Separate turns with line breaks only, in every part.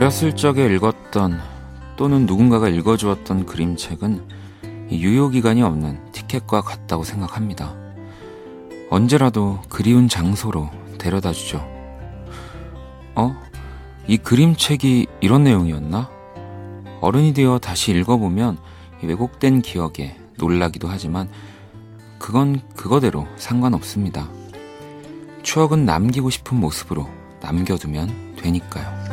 어렸을 적에 읽었던 또는 누군가가 읽어주었던 그림책은 유효기간이 없는 티켓과 같다고 생각합니다. 언제라도 그리운 장소로 데려다주죠. 이 그림책이 이런 내용이었나? 어른이 되어 다시 읽어보면 왜곡된 기억에 놀라기도 하지만 그건 그거대로 상관없습니다. 추억은 남기고 싶은 모습으로 남겨두면 되니까요.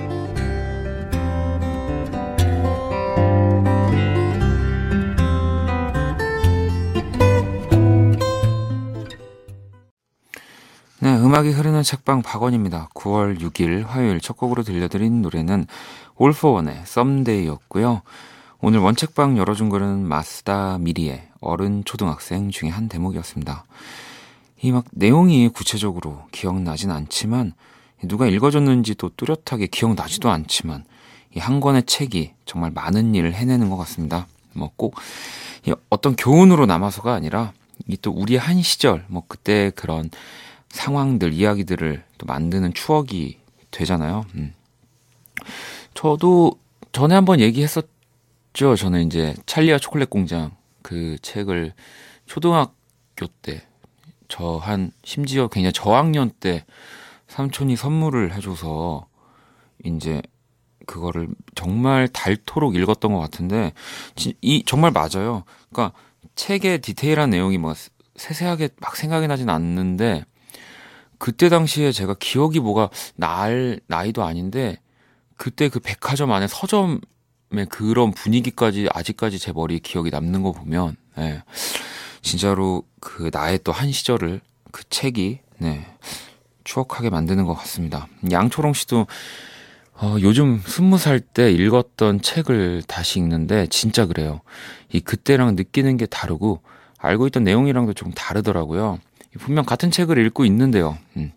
네, 음악이 흐르는 책방 박원입니다. 9월 6일 화요일 첫 곡으로 들려드린 노래는 All for One의 Someday였고요. 오늘 원책방 열어준 글은 마스다 미리의 어른 초등학생 중에 한 대목이었습니다. 이 막 내용이 구체적으로 기억나진 않지만 누가 읽어줬는지도 뚜렷하게 기억나지도 않지만 이 한 권의 책이 정말 많은 일을 해내는 것 같습니다. 뭐 꼭 어떤 교훈으로 남아서가 아니라 이 또 우리의 한 시절 뭐 그때 그런 상황들, 이야기들을 또 만드는 추억이 되잖아요. 저도 전에 한번 얘기했었죠. 저는 이제 찰리와 초콜릿 공장 그 책을 초등학교 때 심지어 굉장히 저학년 때 삼촌이 선물을 해줘서 이제 그거를 정말 닳도록 읽었던 것 같은데 정말 맞아요. 그러니까 책의 디테일한 내용이 뭐 세세하게 막 생각이 나진 않는데 그때 당시에 제가 기억이 뭐가 나이도 아닌데 그때 그 백화점 안에 서점의 그런 분위기까지 아직까지 제 머리에 기억이 남는 거 보면 진짜로 그 나의 또 한 시절을 그 책이 추억하게 만드는 것 같습니다. 양초롱 씨도 요즘 20살 때 읽었던 책을 다시 읽는데 진짜 그래요. 이 그때랑 느끼는 게 다르고 알고 있던 내용이랑도 조금 다르더라고요. 분명 같은 책을 읽고 있는데요.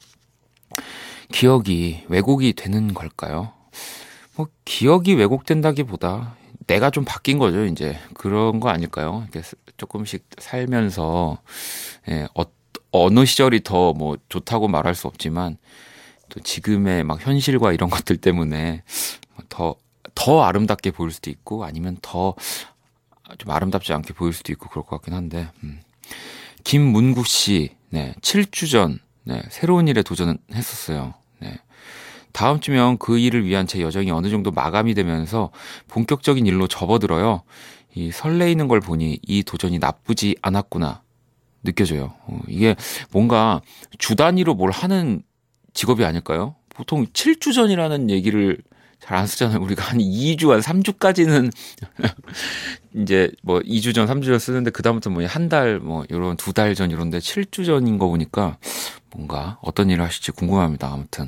기억이 왜곡이 되는 걸까요? 뭐 기억이 왜곡된다기보다 내가 좀 바뀐 거죠. 이제 그런 거 아닐까요? 이렇게 조금씩 살면서 어느 시절이 더 뭐 좋다고 말할 수 없지만 또 지금의 막 현실과 이런 것들 때문에 더 아름답게 보일 수도 있고 아니면 더 좀 아름답지 않게 보일 수도 있고 그럴 것 같긴 한데 김문국 씨 7주 전 새로운 일에 도전했었어요. 다음 주면 그 일을 위한 제 여정이 어느 정도 마감이 되면서 본격적인 일로 접어들어요. 이 설레이는 걸 보니 이 도전이 나쁘지 않았구나 느껴져요. 이게 뭔가 주 단위로 뭘 하는 직업이 아닐까요? 보통 7주 전이라는 얘기를 잘 안 쓰잖아요. 우리가 한 2주, 한 3주까지는 이제 뭐 2주 전, 3주 전 쓰는데 그다음부터 뭐 한 달, 뭐 요런 2달 전 이런데 7주 전인 거 보니까 뭔가 어떤 일을 하실지 궁금합니다. 아무튼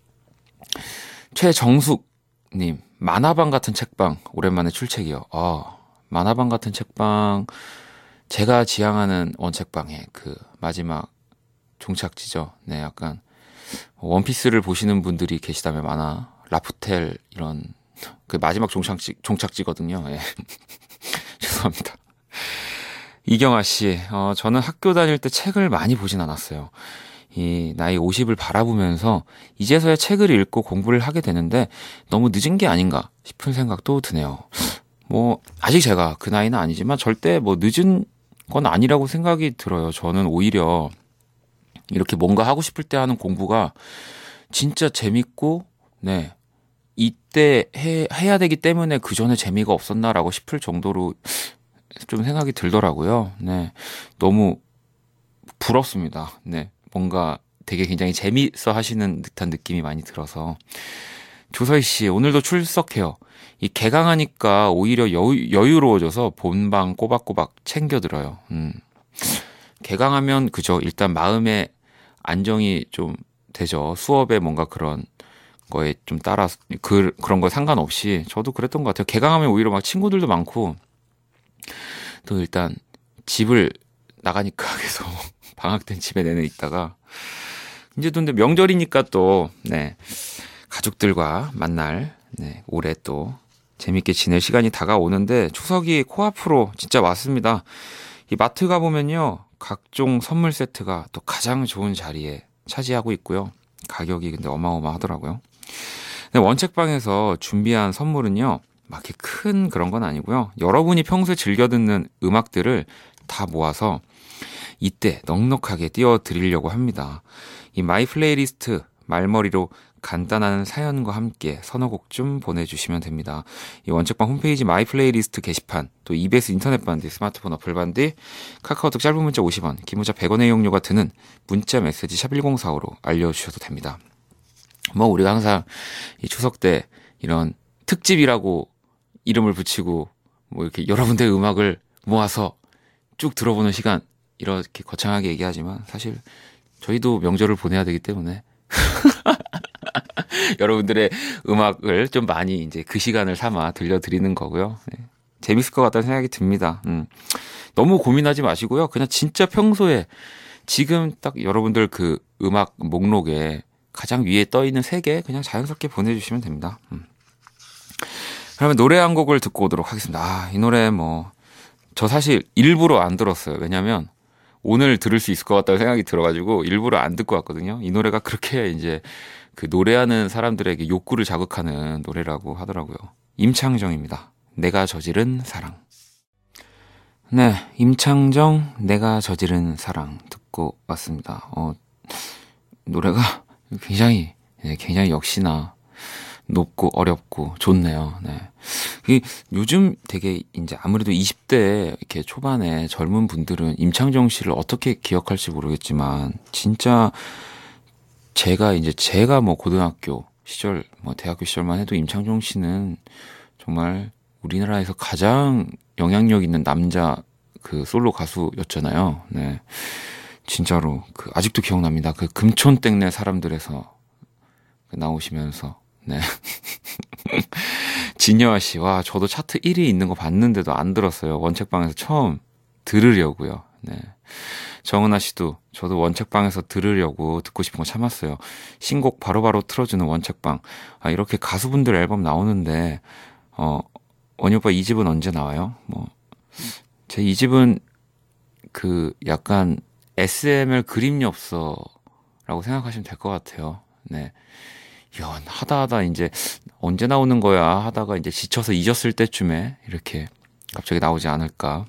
최정숙님 만화방 같은 책방 오랜만에 출첵이요. 만화방 같은 책방 제가 지향하는 원책방의 그 마지막 종착지죠. 약간 원피스를 보시는 분들이 계시다면 만화 라프텔 이런 그 마지막 종착지거든요. 죄송합니다. 이경아 씨, 저는 학교 다닐 때 책을 많이 보진 않았어요. 이 나이 50을 바라보면서 이제서야 책을 읽고 공부를 하게 되는데 너무 늦은 게 아닌가 싶은 생각도 드네요. 뭐 아직 제가 그 나이는 아니지만 절대 뭐 늦은 건 아니라고 생각이 들어요. 저는 오히려 이렇게 뭔가 하고 싶을 때 하는 공부가 진짜 재밌고 이때 해야 되기 때문에 그 전에 재미가 없었나라고 싶을 정도로 좀 생각이 들더라고요. 너무 부럽습니다. 뭔가 되게 굉장히 재미있어 하시는 듯한 느낌이 많이 들어서. 조서희 씨, 오늘도 출석해요. 이 개강하니까 오히려 여유로워져서 본방 꼬박꼬박 챙겨 들어요. 개강하면 그죠. 일단 마음의 안정이 좀 되죠. 수업에 뭔가 그런 거에 좀 따라 그런 거 상관없이 저도 그랬던 것 같아요. 개강하면 오히려 막 친구들도 많고 또 일단 집을 나가니까 계속 방학 땐 집에 내내 있다가 이제 또 근데 명절이니까 또 가족들과 만날 올해 또 재밌게 지낼 시간이 다가오는데 추석이 코앞으로 진짜 왔습니다. 이 마트 가보면요 각종 선물 세트가 또 가장 좋은 자리에 차지하고 있고요. 가격이 근데 어마어마하더라고요. 네, 원책방에서 준비한 선물은요, 막 이렇게 큰 그런 건 아니고요. 여러분이 평소에 즐겨 듣는 음악들을 다 모아서 이때 넉넉하게 띄워드리려고 합니다. 이 마이 플레이리스트 말머리로 간단한 사연과 함께 서너 곡 좀 보내주시면 됩니다. 이 원책방 홈페이지 마이 플레이리스트 게시판, 또 EBS 인터넷 반디, 스마트폰 어플 반디, 카카오톡 짧은 문자 50원, 긴 문자 100원의 이용료가 드는 문자 메시지 샵 1045로 알려주셔도 됩니다. 뭐 우리가 항상 이 추석 때 이런 특집이라고 이름을 붙이고 뭐 이렇게 여러분들의 음악을 모아서 쭉 들어보는 시간, 이렇게 거창하게 얘기하지만 사실 저희도 명절을 보내야 되기 때문에 여러분들의 음악을 좀 많이 이제 그 시간을 삼아 들려드리는 거고요. 네. 재밌을 것 같다는 생각이 듭니다. 너무 고민하지 마시고요. 그냥 진짜 평소에 지금 딱 여러분들 그 음악 목록에 가장 위에 떠 있는 3개 그냥 자연스럽게 보내주시면 됩니다. 그러면 노래 한 곡을 듣고 오도록 하겠습니다. 아, 이 노래 저 사실 일부러 안 들었어요. 왜냐면 오늘 들을 수 있을 것 같다는 생각이 들어가지고 일부러 안 듣고 왔거든요. 이 노래가 그렇게 이제 그 노래하는 사람들에게 욕구를 자극하는 노래라고 하더라고요. 임창정입니다. 내가 저지른 사랑. 네, 임창정 내가 저지른 사랑 듣고 왔습니다. 노래가 굉장히 역시나 높고 어렵고 좋네요. 네. 요즘 되게 이제 아무래도 20대 이렇게 초반에 젊은 분들은 임창정 씨를 어떻게 기억할지 모르겠지만 진짜 제가 고등학교 시절 대학교 시절만 해도 임창정 씨는 정말 우리나라에서 가장 영향력 있는 남자 그 솔로 가수였잖아요. 네. 진짜로 아직도 기억납니다. 그 금촌땡네 사람들에서 나오시면서 네. 진여아 씨, 와, 저도 차트 1위 있는 거 봤는데도 안 들었어요. 원책방에서 처음 들으려고요. 네. 정은아 씨도 저도 원책방에서 들으려고 듣고 싶은 거 참았어요. 신곡 바로바로 틀어주는 원책방. 아, 이렇게 가수분들 앨범 나오는데, 원희 오빠 2집은 언제 나와요? 제 2집은 약간 SML 그림엽서라고 생각하시면 될 것 같아요. 네. 하다 이제 언제 나오는 거야 하다가 이제 지쳐서 잊었을 때쯤에 이렇게 갑자기 나오지 않을까.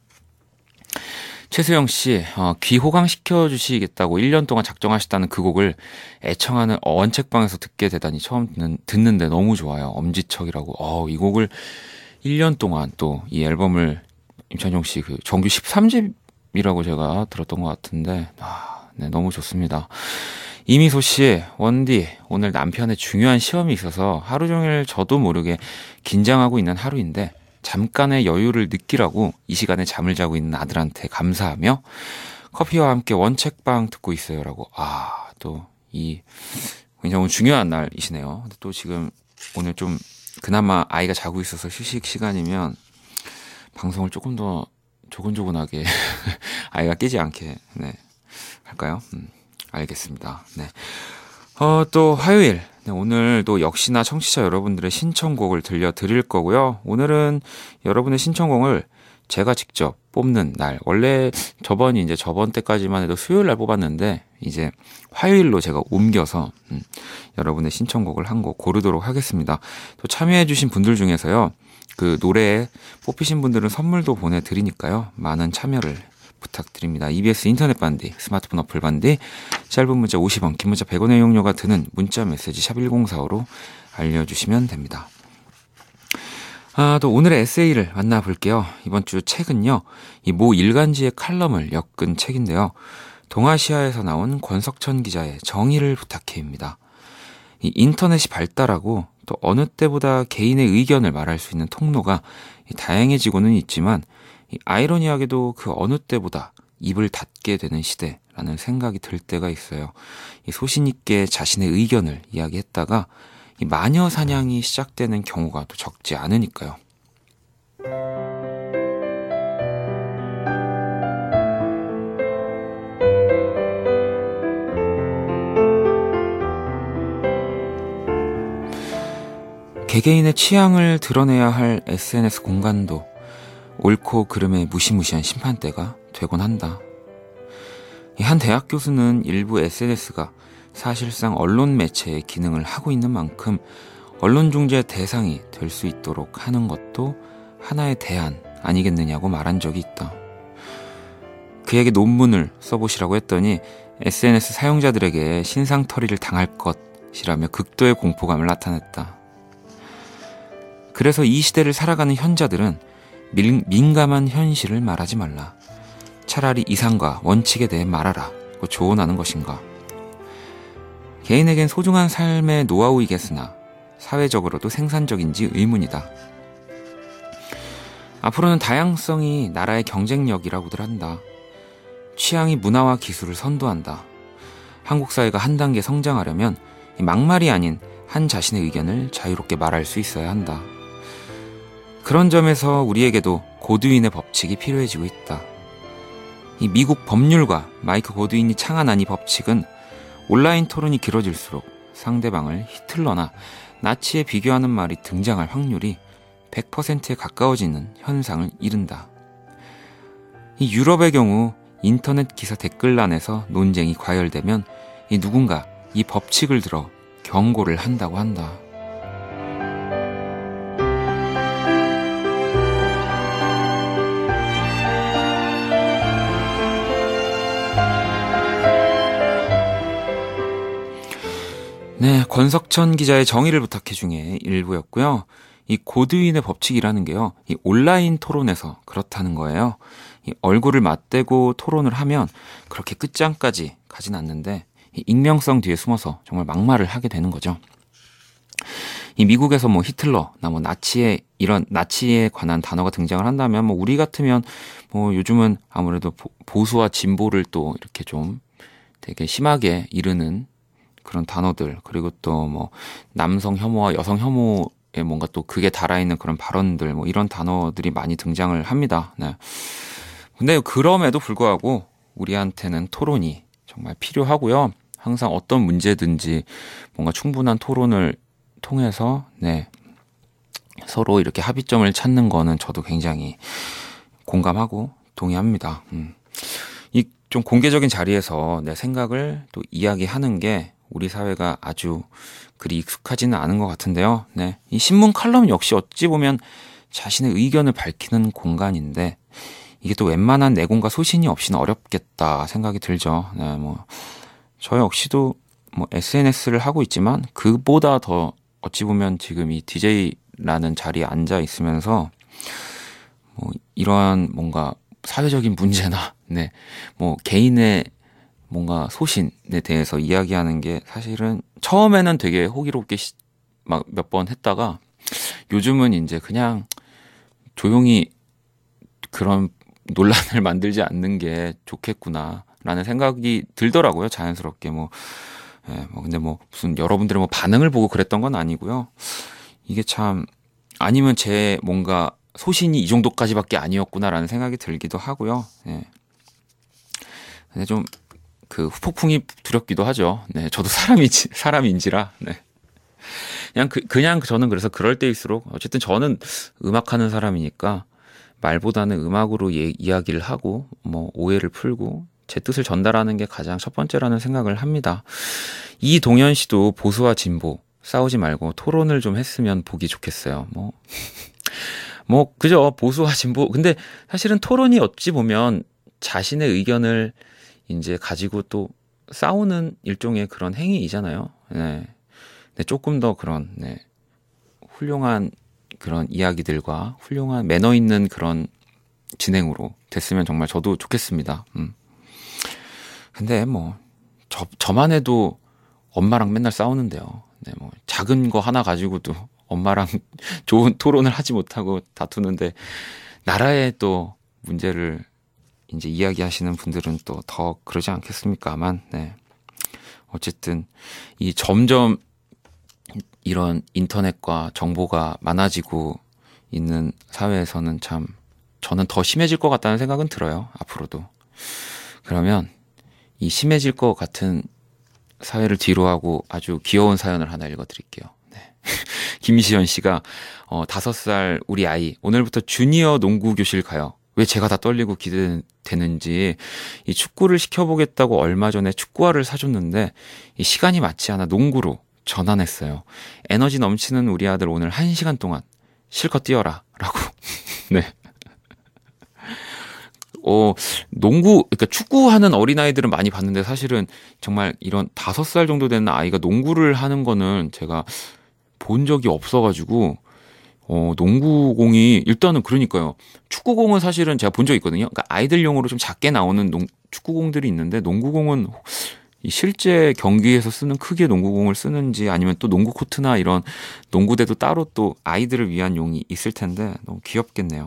최수영 씨, 귀 호강시켜 주시겠다고 1년 동안 작정하셨다는 그 곡을 애청하는 원책방에서 듣게 되다니 처음 듣는데 너무 좋아요. 엄지척이라고. 이 곡을 1년 동안 또 이 앨범을 임찬종 씨 정규 13집이라고 제가 들었던 것 같은데, 네, 너무 좋습니다. 이미소 씨, 원디, 오늘 남편의 중요한 시험이 있어서 하루 종일 저도 모르게 긴장하고 있는 하루인데 잠깐의 여유를 느끼라고 이 시간에 잠을 자고 있는 아들한테 감사하며 커피와 함께 원책방 듣고 있어요라고. 또 굉장히 중요한 날이시네요. 근데 또 지금 오늘 좀 그나마 아이가 자고 있어서 휴식 시간이면 방송을 조금 더 조곤조곤하게 아이가 깨지 않게 할까요? 알겠습니다. 네. 또 화요일. 네, 오늘도 역시나 청취자 여러분들의 신청곡을 들려드릴 거고요. 오늘은 여러분의 신청곡을 제가 직접 뽑는 날. 원래 저번 때까지만 해도 수요일 날 뽑았는데 이제 화요일로 제가 옮겨서 여러분의 신청곡을 한 곡 고르도록 하겠습니다. 또 참여해주신 분들 중에서요. 그 노래에 뽑히신 분들은 선물도 보내드리니까요. 많은 참여를 부탁드립니다. EBS 인터넷 반디, 스마트폰 어플 반디, 짧은 문자 50원, 긴 문자 100원의 이용료가 드는 문자 메시지 샵 1045로 알려주시면 됩니다. 또 오늘의 에세이를 만나볼게요. 이번 주 책은요, 이 모 일간지의 칼럼을 엮은 책인데요. 동아시아에서 나온 권석천 기자의 정의를 부탁해입니다. 이 인터넷이 발달하고 또 어느 때보다 개인의 의견을 말할 수 있는 통로가 다양해지고는 있지만 아이러니하게도 그 어느 때보다 입을 닫게 되는 시대라는 생각이 들 때가 있어요. 이 소신 있게 자신의 의견을 이야기했다가 이 마녀 사냥이 시작되는 경우가 또 적지 않으니까요. 개개인의 취향을 드러내야 할 SNS 공간도 옳고 그름의 무시무시한 심판대가 되곤 한다. 한 대학 교수는 일부 SNS가 사실상 언론 매체의 기능을 하고 있는 만큼 언론 중재 대상이 될 수 있도록 하는 것도 하나의 대안 아니겠느냐고 말한 적이 있다. 그에게 논문을 써보시라고 했더니 SNS 사용자들에게 신상털이를 당할 것이라며 극도의 공포감을 나타냈다. 그래서 이 시대를 살아가는 현자들은 민감한 현실을 말하지 말라. 차라리 이상과 원칙에 대해 말하라고 조언하는 것인가. 개인에겐 소중한 삶의 노하우이겠으나 사회적으로도 생산적인지 의문이다. 앞으로는 다양성이 나라의 경쟁력이라고들 한다. 취향이 문화와 기술을 선도한다. 한국 사회가 한 단계 성장하려면 막말이 아닌 한 자신의 의견을 자유롭게 말할 수 있어야 한다. 그런 점에서 우리에게도 고드윈의 법칙이 필요해지고 있다. 이 미국 법률가 마이크 고드윈이 창안한 이 법칙은 온라인 토론이 길어질수록 상대방을 히틀러나 나치에 비교하는 말이 등장할 확률이 100%에 가까워지는 현상을 이른다. 이 유럽의 경우 인터넷 기사 댓글란에서 논쟁이 과열되면 누군가 이 법칙을 들어 경고를 한다고 한다. 네, 권석천 기자의 정의를 부탁해 중에 일부였고요. 이 고드윈의 법칙이라는 게요, 이 온라인 토론에서 그렇다는 거예요. 이 얼굴을 맞대고 토론을 하면 그렇게 끝장까지 가진 않는데 이 익명성 뒤에 숨어서 정말 막말을 하게 되는 거죠. 이 미국에서 뭐 히틀러나 뭐 이런 나치에 관한 단어가 등장을 한다면 뭐 우리 같으면 뭐 요즘은 아무래도 보수와 진보를 또 이렇게 좀 되게 심하게 이르는 그런 단어들, 그리고 또 뭐 남성 혐오와 여성 혐오에 뭔가 또 그게 달아있는 그런 발언들, 뭐 이런 단어들이 많이 등장을 합니다. 네. 근데 그럼에도 불구하고 우리한테는 토론이 정말 필요하고요. 항상 어떤 문제든지 뭔가 충분한 토론을 통해서 서로 이렇게 합의점을 찾는 거는 저도 굉장히 공감하고 동의합니다. 이 좀 공개적인 자리에서 내 생각을 또 이야기하는 게 우리 사회가 아주 그리 익숙하지는 않은 것 같은데요. 네. 이 신문 칼럼 역시 어찌 보면 자신의 의견을 밝히는 공간인데 이게 또 웬만한 내공과 소신이 없이는 어렵겠다 생각이 들죠. 네, 뭐 저 역시도 뭐 SNS를 하고 있지만 그보다 더 어찌 보면 지금 이 DJ라는 자리에 앉아 있으면서 뭐 이러한 뭔가 사회적인 문제나 뭐 개인의 뭔가 소신에 대해서 이야기하는 게 사실은 처음에는 되게 호기롭게 막 몇 번 했다가 요즘은 이제 그냥 조용히 그런 논란을 만들지 않는 게 좋겠구나라는 생각이 들더라고요. 자연스럽게 근데 뭐 무슨 여러분들의 뭐 반응을 보고 그랬던 건 아니고요. 이게 참 아니면 제 뭔가 소신이 이 정도까지밖에 아니었구나라는 생각이 들기도 하고요. 네. 근데 좀 그 후폭풍이 두렵기도 하죠. 네, 저도 사람인지라. 네. 그냥 저는 그래서 그럴 때일수록 어쨌든 저는 음악하는 사람이니까 말보다는 음악으로 이야기를 하고 뭐 오해를 풀고 제 뜻을 전달하는 게 가장 첫 번째라는 생각을 합니다. 이동현 씨도 보수와 진보 싸우지 말고 토론을 좀 했으면 보기 좋겠어요. 그죠. 보수와 진보. 근데 사실은 토론이 어찌 보면 자신의 의견을 이제 가지고 또 싸우는 일종의 그런 행위이잖아요. 네. 근데 조금 더 그런, 훌륭한 그런 이야기들과 훌륭한 매너 있는 그런 진행으로 됐으면 정말 저도 좋겠습니다. 근데 뭐, 저만 해도 엄마랑 맨날 싸우는데요. 네, 뭐, 작은 거 하나 가지고도 엄마랑 좋은 토론을 하지 못하고 다투는데, 나라의 또 문제를 이제 이야기하시는 분들은 또 더 그러지 않겠습니까만, 어쨌든, 점점 이런 인터넷과 정보가 많아지고 있는 사회에서는 참, 저는 더 심해질 것 같다는 생각은 들어요. 앞으로도. 그러면, 이 심해질 것 같은 사회를 뒤로하고 아주 귀여운 사연을 하나 읽어드릴게요. 김시현 씨가 5살 우리 아이 오늘부터 주니어 농구 교실 가요. 왜 제가 다 떨리고 기대되는지 이 축구를 시켜보겠다고 얼마 전에 축구화를 사줬는데 이 시간이 맞지 않아 농구로 전환했어요. 에너지 넘치는 우리 아들 오늘 1시간 동안 실컷 뛰어라 라고. 네. 그러니까 축구하는 어린아이들은 많이 봤는데 사실은 정말 이런 5살 정도 되는 아이가 농구를 하는 거는 제가 본 적이 없어가지고, 농구공이, 일단은 그러니까요. 축구공은 사실은 제가 본 적이 있거든요. 그러니까 아이들용으로 좀 작게 나오는 축구공들이 있는데, 농구공은 이 실제 경기에서 쓰는 크기의 농구공을 쓰는지 아니면 또 농구 코트나 이런 농구대도 따로 또 아이들을 위한 용이 있을 텐데, 너무 귀엽겠네요.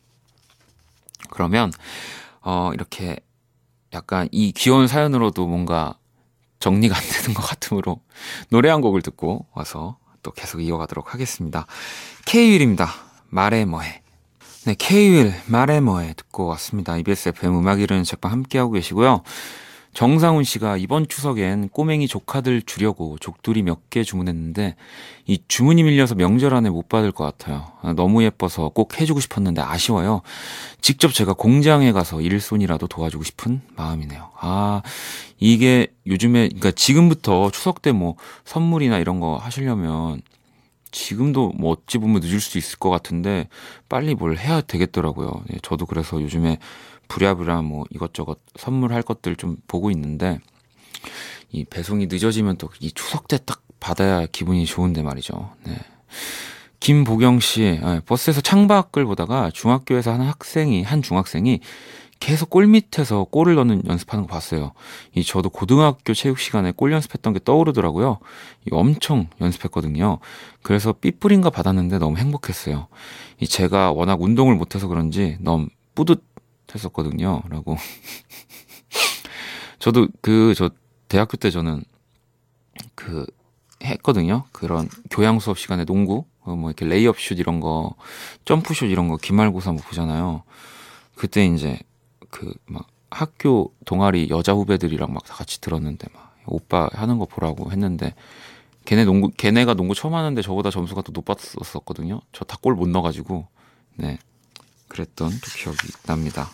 그러면 이렇게 약간 이 귀여운 사연으로도 뭔가 정리가 안 되는 것 같으므로 노래 한 곡을 듣고 와서 또 계속 이어가도록 하겠습니다. K-윌입니다. 말해 뭐해. 네, K-윌 말해 뭐해 듣고 왔습니다. EBS FM 음악 이르는 책방 함께하고 계시고요. 정상훈 씨가 이번 추석엔 꼬맹이 조카들 주려고 족두리 몇 개 주문했는데 이 주문이 밀려서 명절 안에 못 받을 것 같아요. 너무 예뻐서 꼭 해주고 싶었는데 아쉬워요. 직접 제가 공장에 가서 일손이라도 도와주고 싶은 마음이네요. 이게 요즘에, 그러니까 지금부터 추석 때 뭐 선물이나 이런 거 하시려면 지금도 뭐 어찌 보면 늦을 수도 있을 것 같은데 빨리 뭘 해야 되겠더라고요. 저도 그래서 요즘에 부랴부랴 뭐 이것저것 선물할 것들 좀 보고 있는데 이 배송이 늦어지면 또 이 추석 때 딱 받아야 기분이 좋은데 말이죠. 네. 김보경 씨, 버스에서 창밖을 보다가 중학교에서 한 중학생이 계속 골 밑에서 골을 넣는 연습하는 거 봤어요. 저도 고등학교 체육 시간에 골 연습했던 게 떠오르더라고요. 엄청 연습했거든요. 그래서 삐뿌린가 받았는데 너무 행복했어요. 제가 워낙 운동을 못해서 그런지 너무 뿌듯했었거든요. 라고. 저도 저 대학교 때 저는 했거든요. 그런 교양 수업 시간에 농구, 뭐 이렇게 레이업 슛 이런 거, 점프 슛 이런 거 기말고사 뭐 보잖아요. 그때 이제 막 학교 동아리 여자 후배들이랑 막 다 같이 들었는데 막 오빠 하는 거 보라고 했는데 걔네가 농구 처음 하는데 저보다 점수가 더 높았었거든요. 저 다 골 못 넣어가지고 네 그랬던 또 기억이 납니다.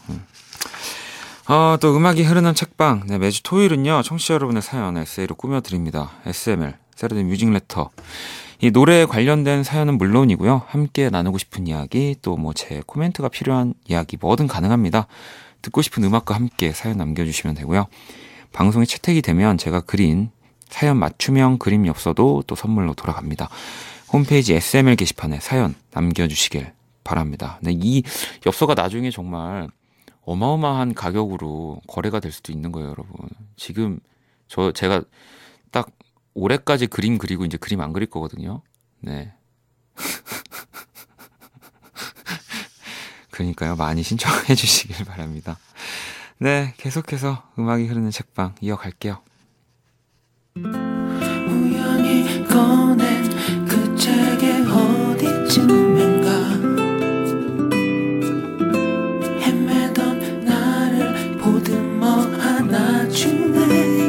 또 음악이 흐르는 책방. 네, 매주 토요일은요 청취자 여러분의 사연 에세이로 꾸며드립니다. SML 세러데이 뮤직 레터. 이 노래에 관련된 사연은 물론이고요. 함께 나누고 싶은 이야기, 또 뭐 제 코멘트가 필요한 이야기 뭐든 가능합니다. 듣고 싶은 음악과 함께 사연 남겨주시면 되고요. 방송에 채택이 되면 제가 그린 사연 맞춤형 그림 엽서도 또 선물로 돌아갑니다. 홈페이지 SML 게시판에 사연 남겨주시길 바랍니다. 네, 이 엽서가 나중에 정말 어마어마한 가격으로 거래가 될 수도 있는 거예요, 여러분. 지금 제가 딱 올해까지 그림 그리고 이제 그림 안 그릴 거거든요. 네. 그러니까요, 많이 신청해 주시길 바랍니다. 네, 계속해서 음악이 흐르는 책방 이어갈게요. 우연히 꺼낸 그 책의 어디쯤인가 헤매던 나를 보듬어 안아주네.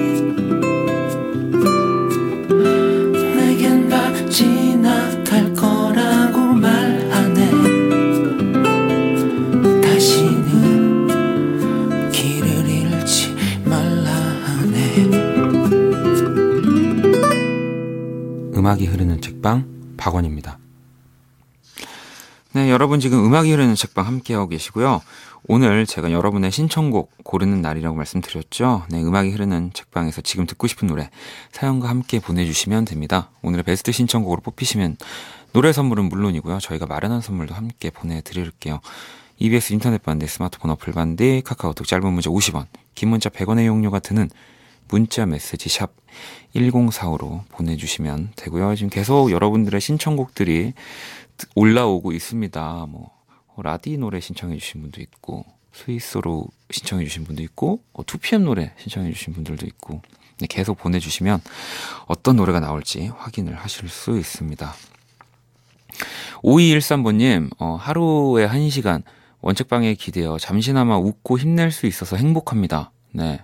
내겐 다 지나갈 거라고 말하네. 다시는 길을 잃지 말라 하네. 음악이 흐르는 책방 박원입니다. 네, 여러분 지금 음악이 흐르는 책방 함께하고 계시고요. 오늘 제가 여러분의 신청곡 고르는 날이라고 말씀드렸죠. 네, 음악이 흐르는 책방에서 지금 듣고 싶은 노래 사연과 함께 보내주시면 됩니다. 오늘의 베스트 신청곡으로 뽑히시면 노래 선물은 물론이고요. 저희가 마련한 선물도 함께 보내드릴게요. EBS 인터넷 반대, 스마트폰 어플 반대, 카카오톡 짧은 문자 50원, 긴 문자 100원의 용료가 드는 문자 메시지 샵 1045로 보내주시면 되고요. 지금 계속 여러분들의 신청곡들이 올라오고 있습니다. 뭐 라디 노래 신청해 주신 분도 있고 스위스로 신청해 주신 분도 있고 2PM 노래 신청해 주신 분들도 있고 네, 계속 보내주시면 어떤 노래가 나올지 확인을 하실 수 있습니다. 5213번님 하루에 1시간 원책방에 기대어 잠시나마 웃고 힘낼 수 있어서 행복합니다. 네,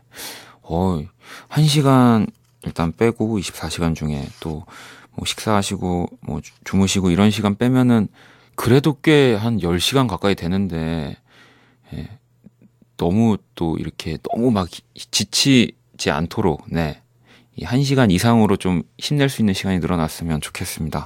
1시간 일단 빼고 24시간 중에 또 뭐 식사하시고 뭐 주무시고 이런 시간 빼면은 그래도 꽤 한 10시간 가까이 되는데 너무 또 이렇게 너무 막 지치지 않도록 네 이 1시간 이상으로 좀 힘낼 수 있는 시간이 늘어났으면 좋겠습니다.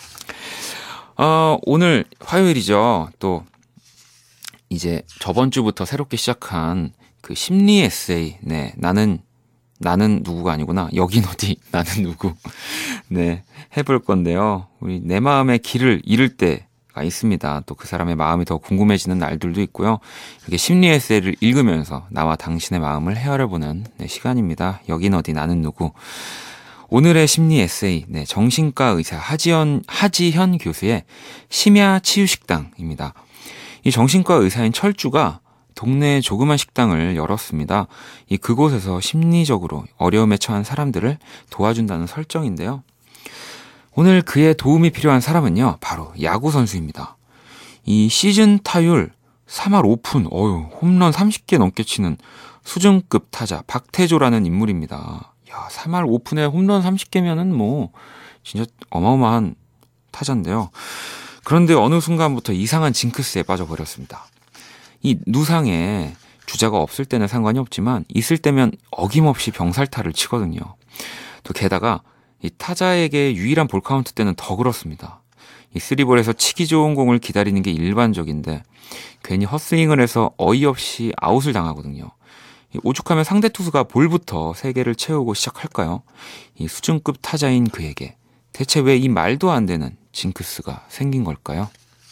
오늘 화요일이죠. 또 이제 저번 주부터 새롭게 시작한 그 심리 에세이, 네, 나는 누구가 아니구나. 여긴 어디, 나는 누구. 네, 해볼 건데요. 우리 내 마음의 길을 잃을 때가 있습니다. 또 그 사람의 마음이 더 궁금해지는 날들도 있고요. 이렇게 심리 에세이를 읽으면서 나와 당신의 마음을 헤아려보는 네, 시간입니다. 여긴 어디, 나는 누구. 오늘의 심리 에세이, 네, 정신과 의사 하지현 교수의 심야 치유식당입니다. 이 정신과 의사인 철주가 동네에 조그만 식당을 열었습니다. 그곳에서 심리적으로 어려움에 처한 사람들을 도와준다는 설정인데요. 오늘 그의 도움이 필요한 사람은요, 바로 야구 선수입니다. 이 시즌 타율 3할 5푼, 홈런 30개 넘게 치는 수준급 타자 박태조라는 인물입니다. 야, 3할 5푼에 홈런 30개면은 뭐 진짜 어마어마한 타자인데요. 그런데 어느 순간부터 이상한 징크스에 빠져버렸습니다. 이 누상에 주자가 없을 때는 상관이 없지만 있을 때면 어김없이 병살타를 치거든요. 또 게다가 이 타자에게 유일한 볼 카운트 때는 더 그렇습니다. 이 쓰리볼에서 치기 좋은 공을 기다리는 게 일반적인데 괜히 헛스윙을 해서 어이없이 아웃을 당하거든요. 오죽하면 상대 투수가 볼부터 3개를 채우고 시작할까요? 이 수준급 타자인 그에게 대체 왜 이 말도 안 되는 징크스가 생긴 걸까요?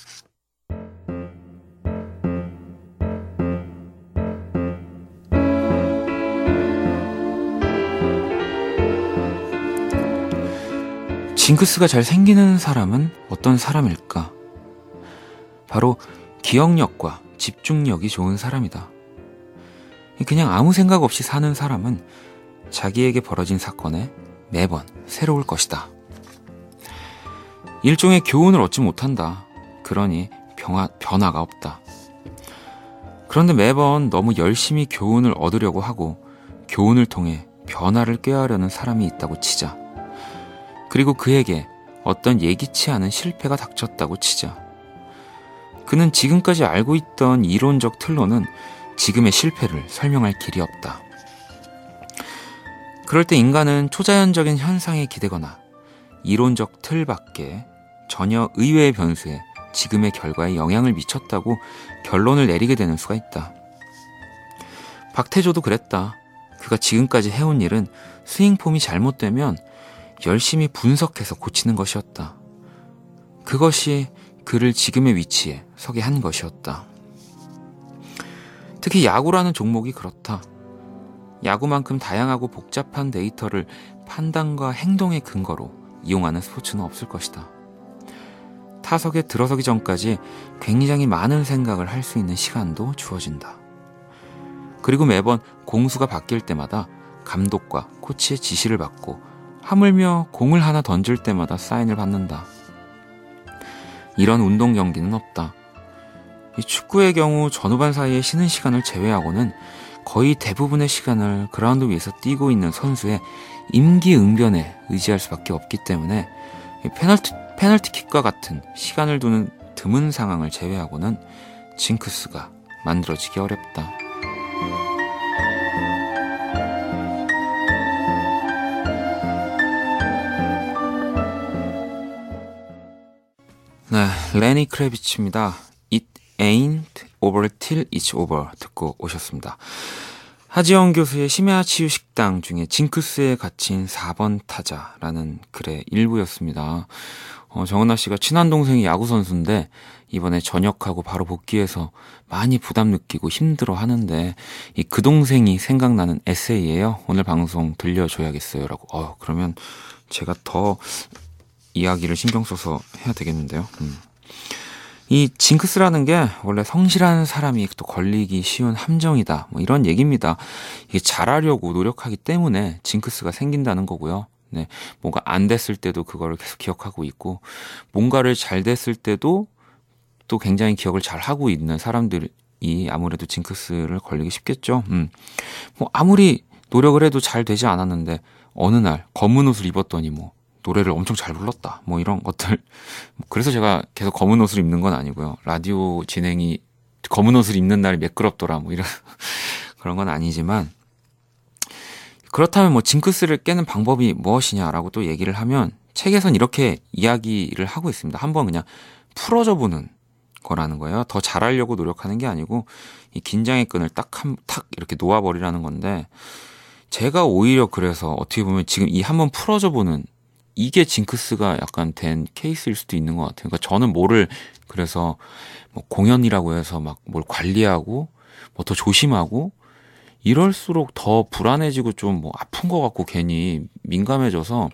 징크스가 잘 생기는 사람은 어떤 사람일까? 바로 기억력과 집중력이 좋은 사람이다. 그냥 아무 생각 없이 사는 사람은 자기에게 벌어진 사건에 매번 새로울 것이다. 일종의 교훈을 얻지 못한다. 그러니 변화가 없다. 그런데 매번 너무 열심히 교훈을 얻으려고 하고 교훈을 통해 변화를 꾀하려는 사람이 있다고 치자. 그리고 그에게 어떤 예기치 않은 실패가 닥쳤다고 치자. 그는 지금까지 알고 있던 이론적 틀로는 지금의 실패를 설명할 길이 없다. 그럴 때 인간은 초자연적인 현상에 기대거나 이론적 틀 밖에 전혀 의외의 변수에 지금의 결과에 영향을 미쳤다고 결론을 내리게 되는 수가 있다. 박태조도 그랬다. 그가 지금까지 해온 일은 스윙폼이 잘못되면 열심히 분석해서 고치는 것이었다. 그것이 그를 지금의 위치에 서게 한 것이었다. 특히 야구라는 종목이 그렇다. 야구만큼 다양하고 복잡한 데이터를 판단과 행동의 근거로 이용하는 스포츠는 없을 것이다. 타석에 들어서기 전까지 굉장히 많은 생각을 할 수 있는 시간도 주어진다. 그리고 매번 공수가 바뀔 때마다 감독과 코치의 지시를 받고 하물며 공을 하나 던질 때마다 사인을 받는다. 이런 운동 경기는 없다. 이 축구의 경우 전후반 사이에 쉬는 시간을 제외하고는 거의 대부분의 시간을 그라운드 위에서 뛰고 있는 선수의 임기응변에 의지할 수밖에 없기 때문에 페널티킥과 같은 시간을 두는 드문 상황을 제외하고는 징크스가 만들어지기 어렵다. 네, 레니 크레비츠입니다. It ain't over till it's over 듣고 오셨습니다. 하지영 교수의 심야 치유 식당 중에 징크스에 갇힌 4번 타자라는 글의 일부였습니다. 정은아 씨가 친한 동생이 야구 선수인데 이번에 전역하고 바로 복귀해서 많이 부담 느끼고 힘들어 하는데 그 동생이 생각나는 에세이예요. 오늘 방송 들려줘야겠어요. 라고. 그러면 제가 더 이야기를 신경 써서 해야 되겠는데요. 이 징크스라는 게 원래 성실한 사람이 또 걸리기 쉬운 함정이다. 뭐 이런 얘기입니다. 이게 잘하려고 노력하기 때문에 징크스가 생긴다는 거고요. 네, 뭔가 안 됐을 때도 그거를 계속 기억하고 있고, 뭔가를 잘 됐을 때도 또 굉장히 기억을 잘 하고 있는 사람들이 아무래도 징크스를 걸리기 쉽겠죠. 뭐 아무리 노력을 해도 잘 되지 않았는데 어느 날 검은 옷을 입었더니 뭐 노래를 엄청 잘 불렀다. 뭐 이런 것들. 그래서 제가 계속 검은 옷을 입는 건 아니고요. 라디오 진행이 검은 옷을 입는 날이 매끄럽더라. 뭐 이런 그런 건 아니지만 그렇다면 뭐 징크스를 깨는 방법이 무엇이냐라고 또 얘기를 하면 책에선 이렇게 이야기를 하고 있습니다. 한번 그냥 풀어줘 보는 거라는 거예요. 더 잘하려고 노력하는 게 아니고 이 긴장의 끈을 탁 이렇게 놓아버리라는 건데, 제가 오히려 그래서 어떻게 보면 지금 이 한번 풀어줘 보는 이게 징크스가 약간 된 케이스일 수도 있는 것 같아요. 그러니까 저는 뭐를 그래서 뭐 공연이라고 해서 막 뭘 관리하고 뭐 더 조심하고 이럴수록 더 불안해지고 좀 뭐 아픈 것 같고 괜히 민감해져서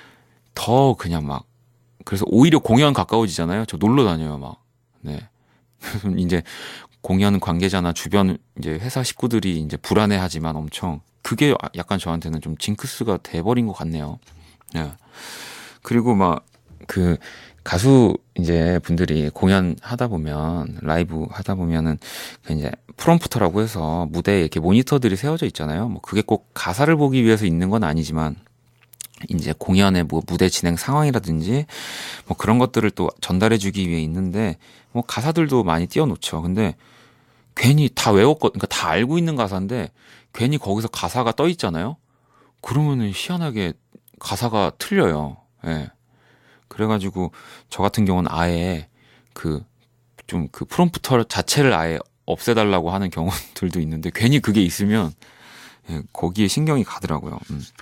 더 그냥 막, 그래서 오히려 공연 가까워지잖아요. 저 놀러 다녀요, 막. 네. 이제 공연 관계자나 주변 이제 회사 식구들이 이제 불안해하지만 엄청, 그게 약간 저한테는 좀 징크스가 돼버린 것 같네요. 네. 그리고 막 그 가수 이제 분들이 공연 하다 보면, 라이브 하다 보면은 그 이제 프롬프터라고 해서 무대에 이렇게 모니터들이 세워져 있잖아요. 뭐 그게 꼭 가사를 보기 위해서 있는 건 아니지만 이제 공연의 뭐 무대 진행 상황이라든지 뭐 그런 것들을 또 전달해 주기 위해 있는데, 뭐 가사들도 많이 띄워놓죠. 근데 괜히 다 그러니까 다 알고 있는 가사인데 괜히 거기서 가사가 떠 있잖아요. 그러면은 희한하게 가사가 틀려요. 예. 그래가지고 저 같은 경우는 아예 그 프롬프터 자체를 아예 없애달라고 하는 경우들도 있는데, 괜히 그게 있으면 예, 거기에 신경이 가더라고요.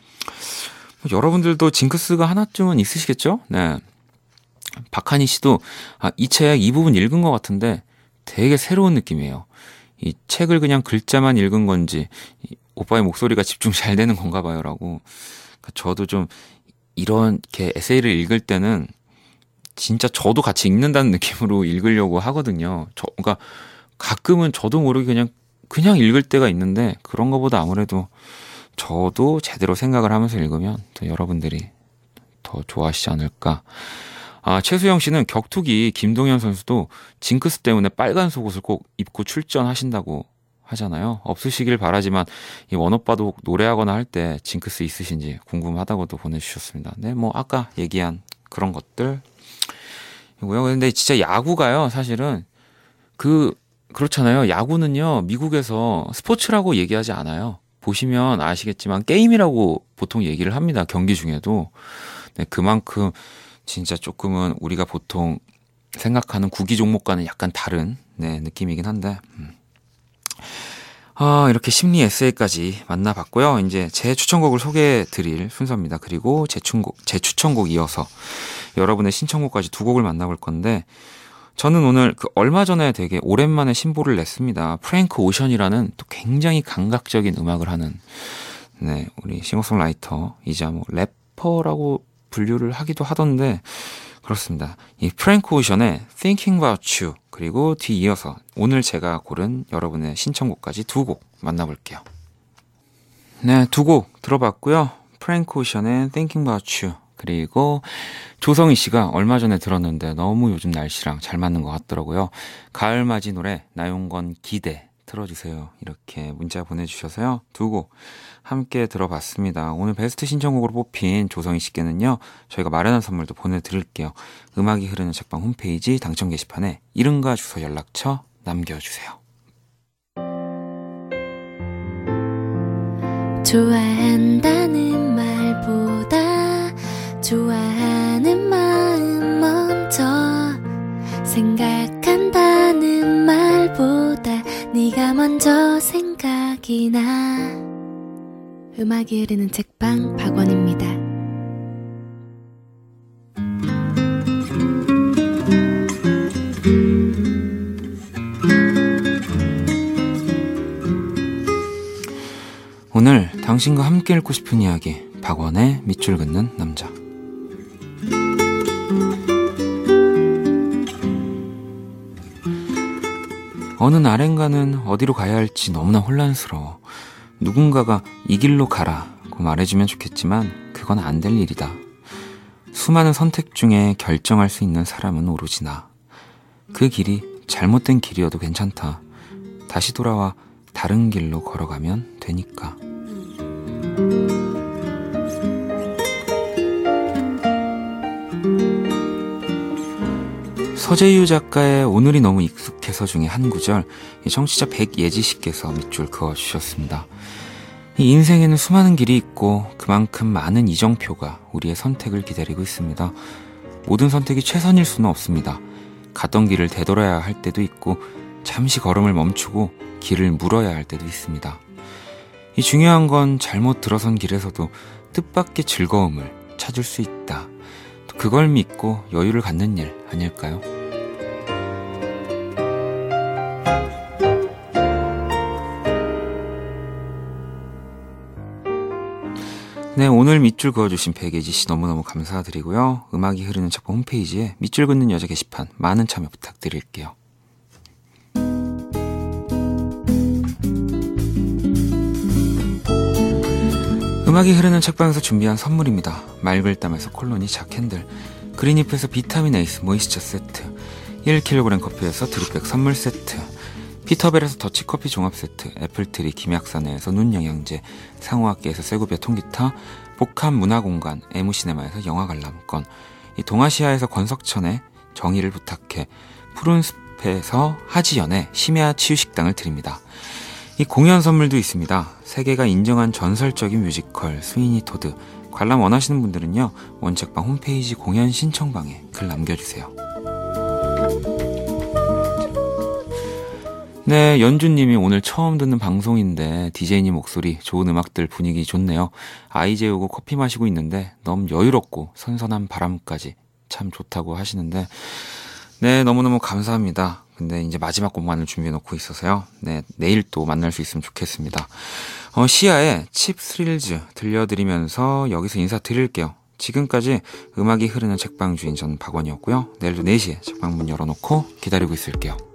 여러분들도 징크스가 하나쯤은 있으시겠죠? 네. 박한희 씨도 이 책 이 부분 읽은 것 같은데 되게 새로운 느낌이에요. 이 책을 그냥 글자만 읽은 건지 오빠의 목소리가 집중 잘 되는 건가 봐요라고. 그러니까 저도 좀 이렇게 에세이를 읽을 때는 진짜 저도 같이 읽는다는 느낌으로 읽으려고 하거든요. 그러니까 가끔은 저도 모르게 그냥 읽을 때가 있는데, 그런 거보다 아무래도 저도 제대로 생각을 하면서 읽으면 또 여러분들이 더 좋아하시지 않을까. 최수영 씨는 격투기 김동현 선수도 징크스 때문에 빨간 속옷을 꼭 입고 출전하신다고 하잖아요. 없으시길 바라지만 이 원오빠도 노래하거나 할 때 징크스 있으신지 궁금하다고도 보내주셨습니다. 네, 뭐 아까 얘기한 그런 것들 이고요. 근데 진짜 야구가요, 사실은 그렇잖아요. 야구는요, 미국에서 스포츠라고 얘기하지 않아요. 보시면 아시겠지만 게임이라고 보통 얘기를 합니다. 경기 중에도. 네, 그만큼 진짜 조금은 우리가 보통 생각하는 구기 종목과는 약간 다른 느낌이긴 한데. 이렇게 심리 에세이까지 만나봤고요. 이제 제 추천곡을 소개해 드릴 순서입니다. 그리고 제 추천곡 이어서 여러분의 신청곡까지 두 곡을 만나볼 건데, 저는 오늘 얼마 전에 되게 오랜만에 신보를 냈습니다. 프랭크 오션이라는 또 굉장히 감각적인 음악을 하는 우리 싱어송라이터이자 뭐 래퍼라고 분류를 하기도 하던데, 그렇습니다. 이 프랭크 오션의 Thinking About You, 그리고 뒤이어서 오늘 제가 고른 여러분의 신청곡까지 두 곡 만나볼게요. 네, 두 곡 들어봤고요. 프랭크 오션의 Thinking About You, 그리고 조성희 씨가 얼마 전에 들었는데 너무 요즘 날씨랑 잘 맞는 것 같더라고요. 가을맞이 노래 나용건 기대 틀어주세요. 이렇게 문자 보내주셔서요. 두 곡 함께 들어봤습니다. 오늘 베스트 신청곡으로 뽑힌 조성희 씨께는요, 저희가 마련한 선물도 보내드릴게요. 음악이 흐르는 책방 홈페이지 당첨 게시판에 이름과 주소 연락처 남겨주세요.
좋아한다는 말보다 좋아하는 마음 먼저 생각한다는 말보다 네가 먼저 생각이 나. 음악이 흐르는 책방 박원입니다.
오늘 당신과 함께 읽고 싶은 이야기, 박원의 밑줄 긋는 남자. 어느 날엔가는 어디로 가야 할지 너무나 혼란스러워. 누군가가 이 길로 가라고 말해주면 좋겠지만 그건 안 될 일이다. 수많은 선택 중에 결정할 수 있는 사람은 오로지 나. 그 길이 잘못된 길이어도 괜찮다. 다시 돌아와 다른 길로 걸어가면 되니까. 서재유 작가의 오늘이 너무 익숙해서 중에 한 구절, 청취자 백예지 씨께서 밑줄 그어주셨습니다. 이 인생에는 수많은 길이 있고 그만큼 많은 이정표가 우리의 선택을 기다리고 있습니다. 모든 선택이 최선일 수는 없습니다. 갔던 길을 되돌아야 할 때도 있고 잠시 걸음을 멈추고 길을 물어야 할 때도 있습니다. 이 중요한 건 잘못 들어선 길에서도 뜻밖의 즐거움을 찾을 수 있다. 그걸 믿고 여유를 갖는 일 아닐까요? 네, 오늘 밑줄 그어주신 백예지씨 너무너무 감사드리고요. 음악이 흐르는 책방 홈페이지에 밑줄 긋는 여자 게시판 많은 참여 부탁드릴게요. 음악이 흐르는 책방에서 준비한 선물입니다. 맑을땀에서 콜로니 자캔들, 그린잎에서 비타민 에이스 모이스처 세트, 1kg 커피에서 드립백 선물 세트, 피터벨에서 더치커피 종합 세트, 애플트리 김약사내에서 눈영양제, 상호학계에서 세구비아 통기타, 복합 문화공간 에무시네마에서 영화 관람권, 이 동아시아에서 권석천의 정의를 부탁해, 푸른숲에서 하지연의 심야 치유식당을 드립니다. 이 공연 선물도 있습니다. 세계가 인정한 전설적인 뮤지컬 스위니 토드, 관람 원하시는 분들은요, 원책방 홈페이지 공연 신청방에 글 남겨주세요. 네, 연주님이 오늘 처음 듣는 방송인데 DJ님 목소리, 좋은 음악들, 분위기 좋네요. 아이 재우고 커피 마시고 있는데 너무 여유롭고 선선한 바람까지 참 좋다고 하시는데, 네, 너무너무 감사합니다. 근데 이제 마지막 곡만을 준비해 놓고 있어서요. 네, 내일 또 만날 수 있으면 좋겠습니다. 시아의 칩 스릴즈 들려드리면서 여기서 인사드릴게요. 지금까지 음악이 흐르는 책방 주인 전 박원이었고요. 내일도 4시에 책방 문 열어놓고 기다리고 있을게요.